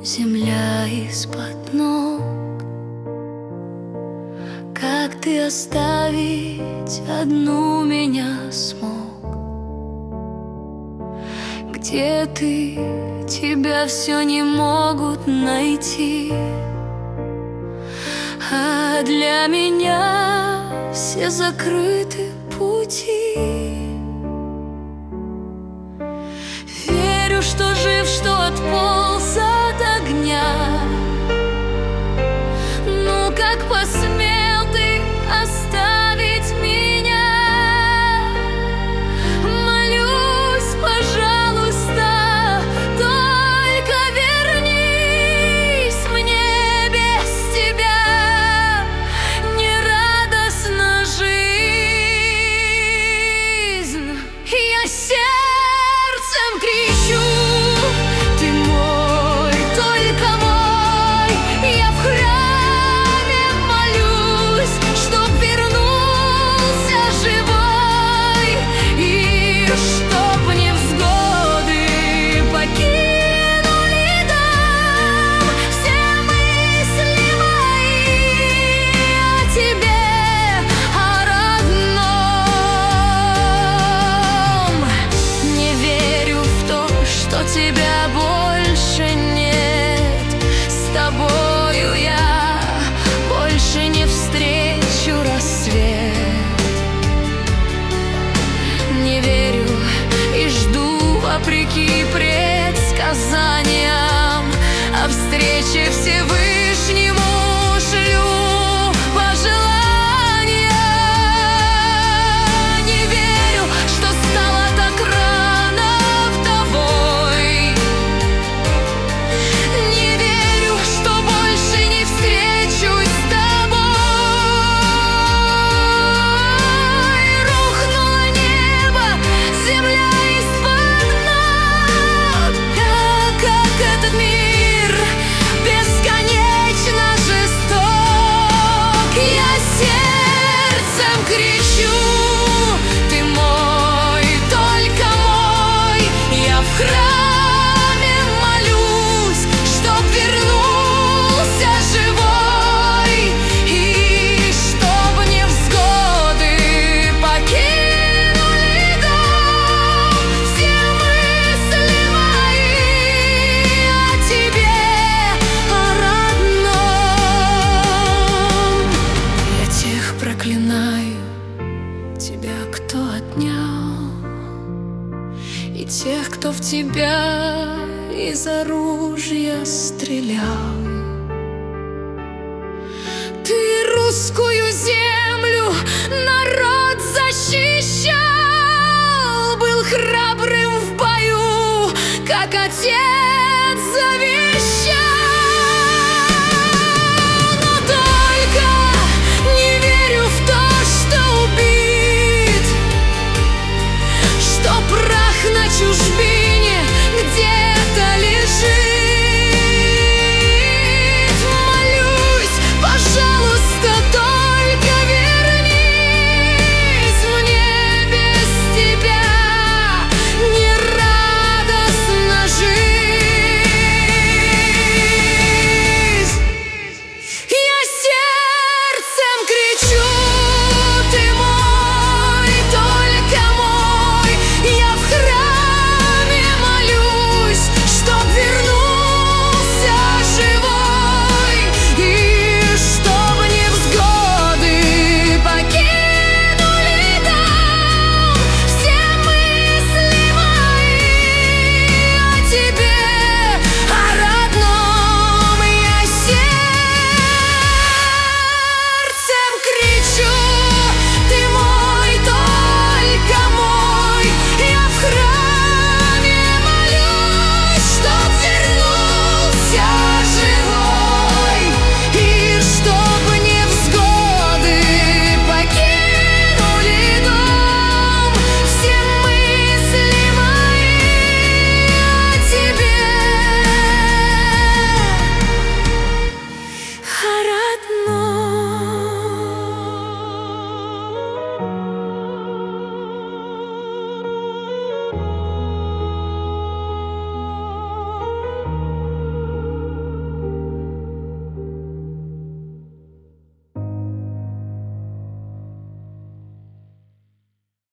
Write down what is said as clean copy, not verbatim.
земля из-под ног. Как ты оставить одну меня смог? Где ты? Тебя все не могут найти. А для меня все закрыты пути. Верю, что жив, что отполз от огня. Ну как посмел ты оставить меня? Молюсь, пожалуйста, только вернись мне. Без тебя нерадостна жизнь. Я сердцем кричу: ты мой, только мой. Я в храме молюсь, чтоб вернулся живой, и чтоб невзгоды покинули дом. Все мысли мои о тебе, о родном. Не верю в то, что тебя больше нет. С тобою я больше не встречу рассвет. Не верю и жду, вопреки предсказаниям, о встрече Всевышнему шлю пожелания. Не верю, что стало так рано вдовой. Не верю, что больше не встречусь с тобой. Рухнуло небо, земля из-под ног. Как этот мир бесконечно жесток. Я сердцем кричу: ты мой, только мой. Я в храме молюсь, чтоб вернулся живой, и чтоб невзгоды покинули дом. Все мысли мои о тебе, о родном. Я тех проклинаю, тебя кто отнял, и тех, кто в тебя из оружия стрелял. Ты русскую землю, народ защищал, был храбрым в бою, как отец.